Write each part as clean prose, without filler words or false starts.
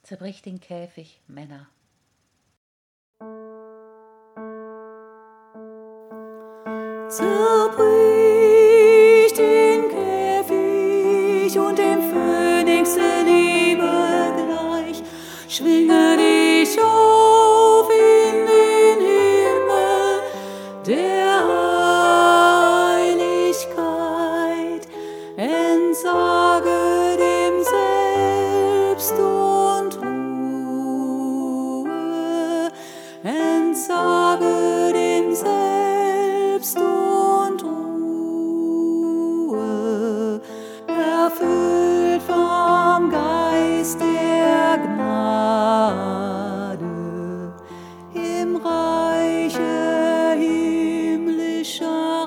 Zerbricht den Käfig, Männer. Zerbricht den Käfig und dem Phönix der Liebe gleich. Schwinge dich auf in den Himmel der Heiligkeit. Entsage dem Selbst und Ruhe. Entsage dem Selbst und Ruhe, erfüllt vom Geist der Gnade, im Reiche himmlischer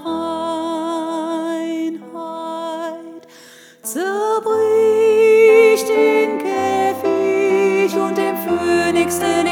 Reinheit. Zerbricht den Käfig und dem Phönix den